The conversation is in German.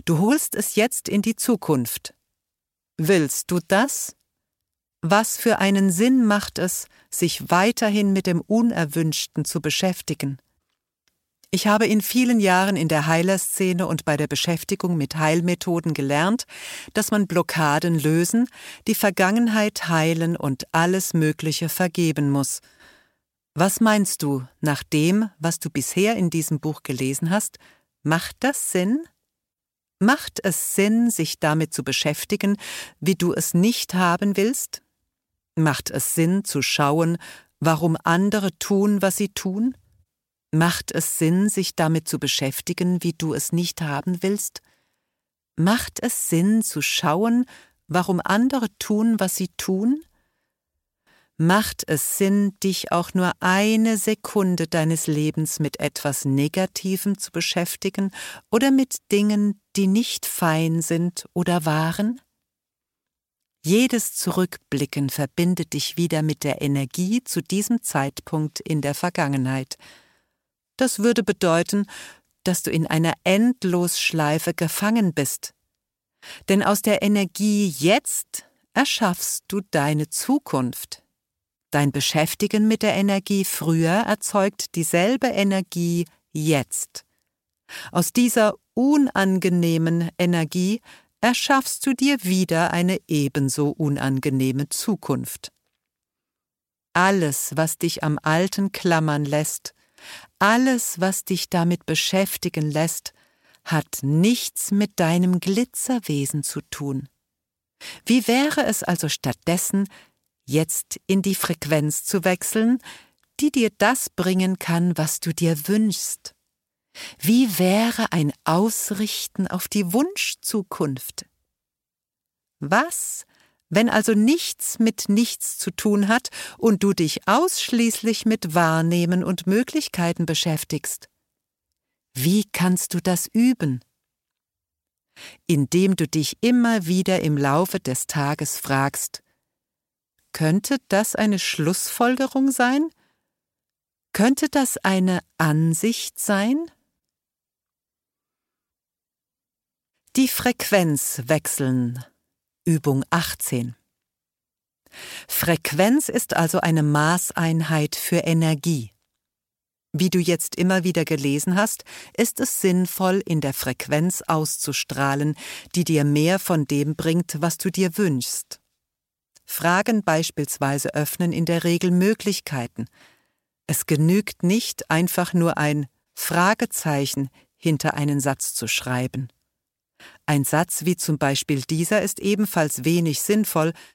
Du holst es jetzt in die Zukunft. Willst du das? Was für einen Sinn macht es, sich weiterhin mit dem Unerwünschten zu beschäftigen? Ich habe in vielen Jahren in der Heilerszene und bei der Beschäftigung mit Heilmethoden gelernt, dass man Blockaden lösen, die Vergangenheit heilen und alles Mögliche vergeben muss. Was meinst du, nach dem, was du bisher in diesem Buch gelesen hast, macht das Sinn? Macht es Sinn, sich damit zu beschäftigen, wie du es nicht haben willst? Macht es Sinn, zu schauen, warum andere tun, was sie tun? Macht es Sinn, sich damit zu beschäftigen, wie du es nicht haben willst? Macht es Sinn, zu schauen, warum andere tun, was sie tun? Macht es Sinn, dich auch nur eine Sekunde deines Lebens mit etwas Negativem zu beschäftigen oder mit Dingen, die nicht fein sind oder waren? Jedes Zurückblicken verbindet dich wieder mit der Energie zu diesem Zeitpunkt in der Vergangenheit. Das würde bedeuten, dass du in einer Endlosschleife gefangen bist. Denn aus der Energie jetzt erschaffst du deine Zukunft. Dein Beschäftigen mit der Energie früher erzeugt dieselbe Energie jetzt. Aus dieser unangenehmen Energie erschaffst du dir wieder eine ebenso unangenehme Zukunft. Alles, was dich am Alten klammern lässt, alles, was dich damit beschäftigen lässt, hat nichts mit deinem Glitzerwesen zu tun. Wie wäre es also stattdessen, jetzt in die Frequenz zu wechseln, die dir das bringen kann, was du dir wünschst? Wie wäre ein Ausrichten auf die Wunschzukunft? Was, wenn also nichts mit nichts zu tun hat und du dich ausschließlich mit Wahrnehmen und Möglichkeiten beschäftigst? Wie kannst du das üben? Indem du dich immer wieder im Laufe des Tages fragst: Könnte das eine Schlussfolgerung sein? Könnte das eine Ansicht sein? Die Frequenz wechseln. Übung 18. Frequenz ist also eine Maßeinheit für Energie. Wie du jetzt immer wieder gelesen hast, ist es sinnvoll, in der Frequenz auszustrahlen, die dir mehr von dem bringt, was du dir wünschst. Fragen beispielsweise öffnen in der Regel Möglichkeiten. Es genügt nicht, einfach nur ein Fragezeichen hinter einen Satz zu schreiben. Ein Satz wie zum Beispiel dieser ist ebenfalls wenig sinnvoll,